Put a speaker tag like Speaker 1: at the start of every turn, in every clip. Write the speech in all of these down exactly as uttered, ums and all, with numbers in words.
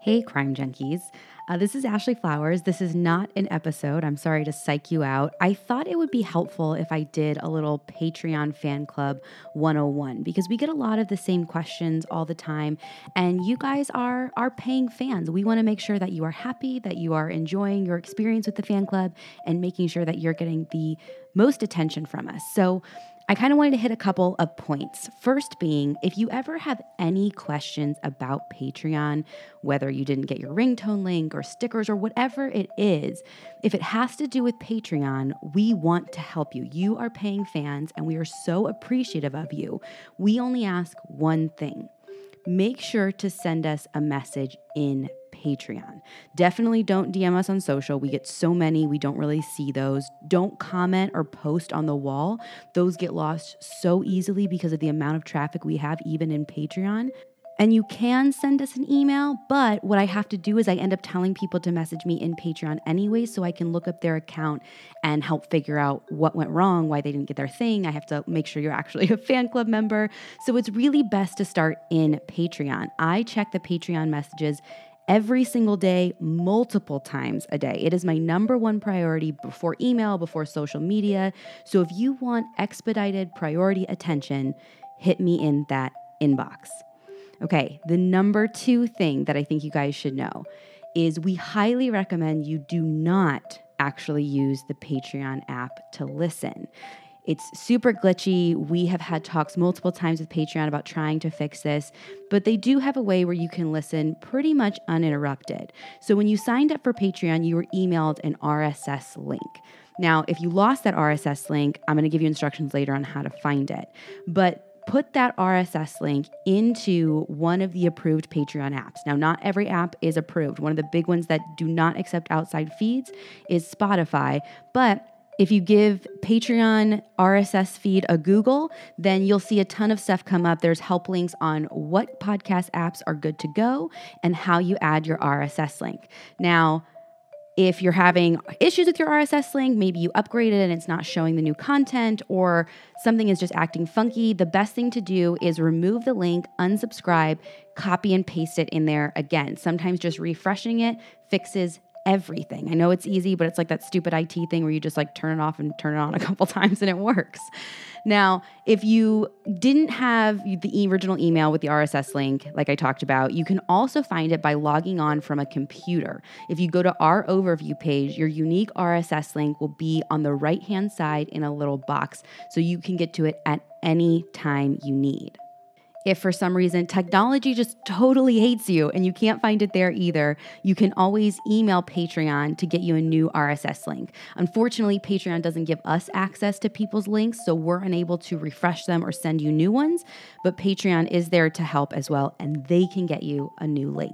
Speaker 1: Hey, crime junkies. Uh, this is Ashley Flowers. This is not an episode. I'm sorry to psych you out. I thought it would be helpful if I did a little Patreon fan club one oh one because we get a lot of the same questions all the time, and you guys are are paying fans. We want to make sure that you are happy, that you are enjoying your experience with the fan club, and making sure that you're getting the most attention from us. So I kind of wanted to hit a couple of points. First being, if you ever have any questions about Patreon, whether you didn't get your ringtone link or stickers or whatever it is, if it has to do with Patreon, we want to help you. You are paying fans and we are so appreciative of you. We only ask one thing. Make sure to send us a message in Patreon. Definitely don't D M us on social. We get so many, we don't really see those. Don't comment or post on the wall. Those get lost so easily because of the amount of traffic we have even in Patreon. And you can send us an email, but what I have to do is I end up telling people to message me in Patreon anyway, so I can look up their account and help figure out what went wrong, why they didn't get their thing. I have to make sure you're actually a fan club member. So it's really best to start in Patreon. I check the Patreon messages every single day, multiple times a day. It is my number one priority before email, before social media. So if you want expedited priority attention, hit me in that inbox. Okay, the number two thing that I think you guys should know is we highly recommend you do not actually use the Patreon app to listen. It's super glitchy. We have had talks multiple times with Patreon about trying to fix this, but they do have a way where you can listen pretty much uninterrupted. So when you signed up for Patreon, you were emailed an R S S link. Now, if you lost that R S S link, I'm going to give you instructions later on how to find it. But put that R S S link into one of the approved Patreon apps. Now, not every app is approved. One of the big ones that do not accept outside feeds is Spotify, but if you give Patreon R S S feed a Google, then you'll see a ton of stuff come up. There's help links on what podcast apps are good to go and how you add your R S S link. Now, if you're having issues with your R S S link, maybe you upgraded and it's not showing the new content, or something is just acting funky, the best thing to do is remove the link, unsubscribe, copy and paste it in there again. Sometimes just refreshing it fixes everything. I know it's easy, but it's like that stupid I T thing where you just like turn it off and turn it on a couple times and it works. Now, if you didn't have the original email with the R S S link, like I talked about, you can also find it by logging on from a computer. If you go to our overview page, your unique R S S link will be on the right-hand side in a little box, so you can get to it at any time you need. If for some reason technology just totally hates you and you can't find it there either, you can always email Patreon to get you a new R S S link. Unfortunately, Patreon doesn't give us access to people's links, so we're unable to refresh them or send you new ones, but Patreon is there to help as well, and they can get you a new link.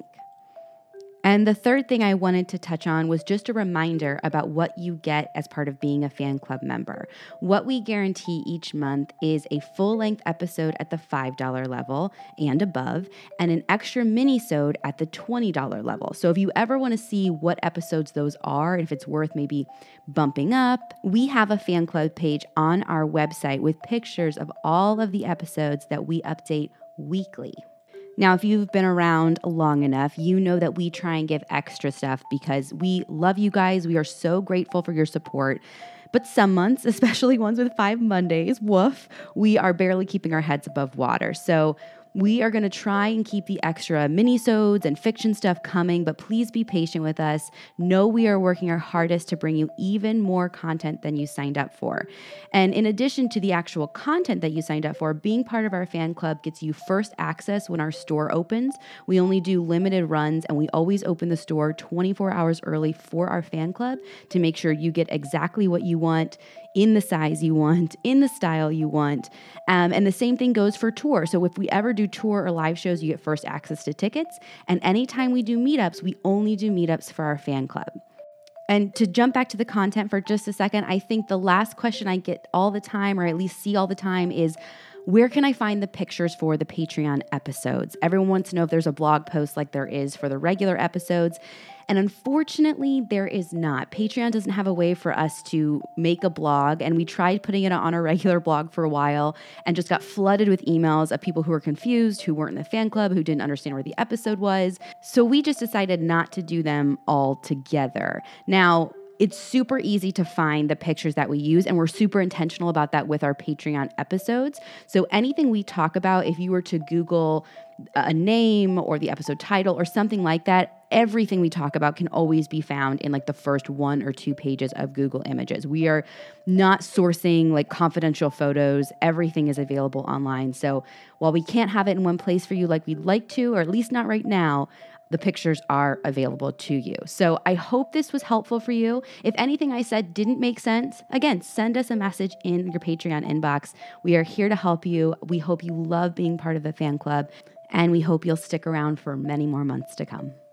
Speaker 1: And the third thing I wanted to touch on was just a reminder about what you get as part of being a fan club member. What we guarantee each month is a full-length episode at the five dollars level and above, and an extra mini-sode at the twenty dollars level. So if you ever want to see what episodes those are, if it's worth maybe bumping up, we have a fan club page on our website with pictures of all of the episodes that we update weekly. Now, if you've been around long enough, you know that we try and give extra stuff because we love you guys. We are so grateful for your support. But some months, especially ones with five Mondays, woof, we are barely keeping our heads above water. So we are going to try and keep the extra mini-sodes and fiction stuff coming, but please be patient with us. Know we are working our hardest to bring you even more content than you signed up for. And in addition to the actual content that you signed up for, being part of our fan club gets you first access when our store opens. We only do limited runs, and we always open the store twenty-four hours early for our fan club to make sure you get exactly what you want, in the size you want, in the style you want. Um, and the same thing goes for tour. So if we ever do tour or live shows, you get first access to tickets. And anytime we do meetups, we only do meetups for our fan club. And to jump back to the content for just a second, I think the last question I get all the time, or at least see all the time, is where can I find the pictures for the Patreon episodes? Everyone wants to know if there's a blog post like there is for the regular episodes. And unfortunately, there is not. Patreon doesn't have a way for us to make a blog. And we tried putting it on our regular blog for a while and just got flooded with emails of people who were confused, who weren't in the fan club, who didn't understand where the episode was. So we just decided not to do them all together. Now, it's super easy to find the pictures that we use, and we're super intentional about that with our Patreon episodes. So anything we talk about, if you were to Google a name or the episode title or something like that, everything we talk about can always be found in like the first one or two pages of Google Images. We are not sourcing like confidential photos. Everything is available online. So while we can't have it in one place for you like we'd like to, or at least not right now, the pictures are available to you. So I hope this was helpful for you. If anything I said didn't make sense, again, send us a message in your Patreon inbox. We are here to help you. We hope you love being part of the fan club, and we hope you'll stick around for many more months to come.